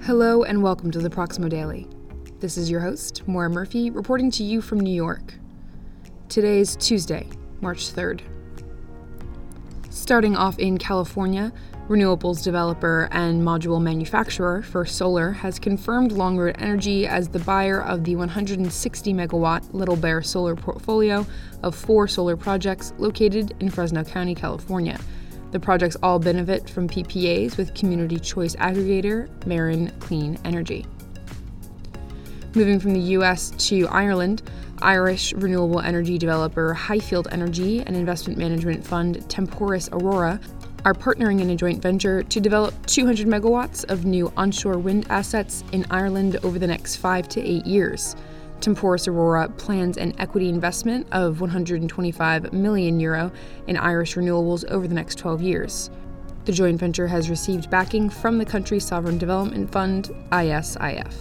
Hello and welcome to the Proximo Daily. This is your host, Maura Murphy, reporting to you from New York. Today is Tuesday, March 3rd. Starting off in California, renewables developer and module manufacturer First Solar has confirmed Longroad Energy as the buyer of the 160-megawatt Little Bear solar portfolio of 4 solar projects located in Fresno County, California. The projects all benefit from PPAs with community choice aggregator Marin Clean Energy. Moving from the U.S. to Ireland, Irish renewable energy developer Highfield Energy and investment management fund Temporis Aurora are partnering in a joint venture to develop 200 megawatts of new onshore wind assets in Ireland over the next 5 to 8 years. Temporis Aurora plans an equity investment of €125 million in Irish renewables over the next 12 years. The joint venture has received backing from the country's sovereign development fund, ISIF.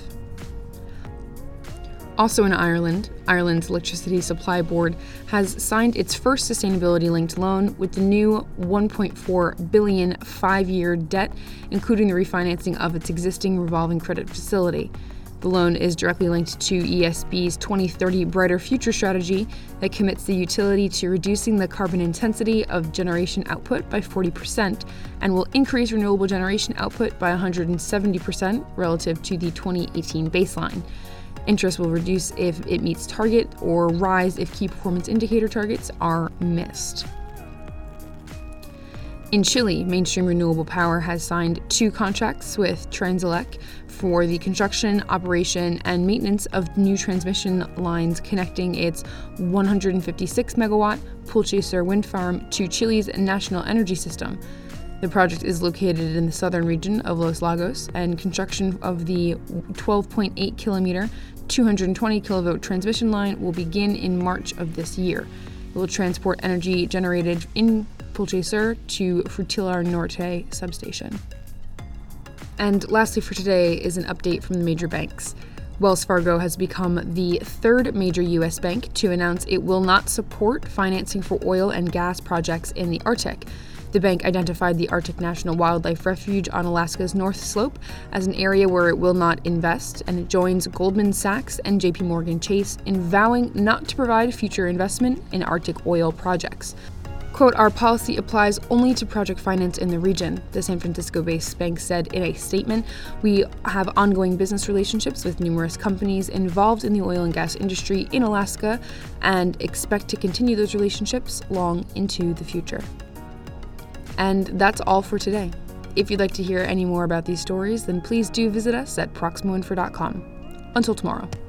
Also in Ireland, Ireland's Electricity Supply Board has signed its first sustainability-linked loan with the new $1.4 billion 5-year debt, including the refinancing of its existing revolving credit facility. The loan is directly linked to ESB's 2030 Brighter Future strategy that commits the utility to reducing the carbon intensity of generation output by 40% and will increase renewable generation output by 170% relative to the 2018 baseline. Interest will reduce if it meets target or rise if key performance indicator targets are missed. In Chile, Mainstream Renewable Power has signed 2 contracts with Transelec for the construction, operation, and maintenance of new transmission lines connecting its 156-megawatt Pulchacer wind farm to Chile's national energy system. The project is located in the southern region of Los Lagos, and construction of the 12.8-kilometer, 220-kilovolt transmission line will begin in March of this year. It will transport energy generated in Pulchacer to Frutillar Norte substation. And lastly for today is an update from the major banks. Wells Fargo has become the 3rd major U.S. bank to announce it will not support financing for oil and gas projects in the Arctic. The bank identified the Arctic National Wildlife Refuge on Alaska's North Slope as an area where it will not invest, and it joins Goldman Sachs and JP Morgan Chase in vowing not to provide future investment in Arctic oil projects. Quote, "Our policy applies only to project finance in the region," the San Francisco-based bank said in a statement. "We have ongoing business relationships with numerous companies involved in the oil and gas industry in Alaska and expect to continue those relationships long into the future." And that's all for today. If you'd like to hear any more about these stories, then please do visit us at proximoinfo.com. Until tomorrow.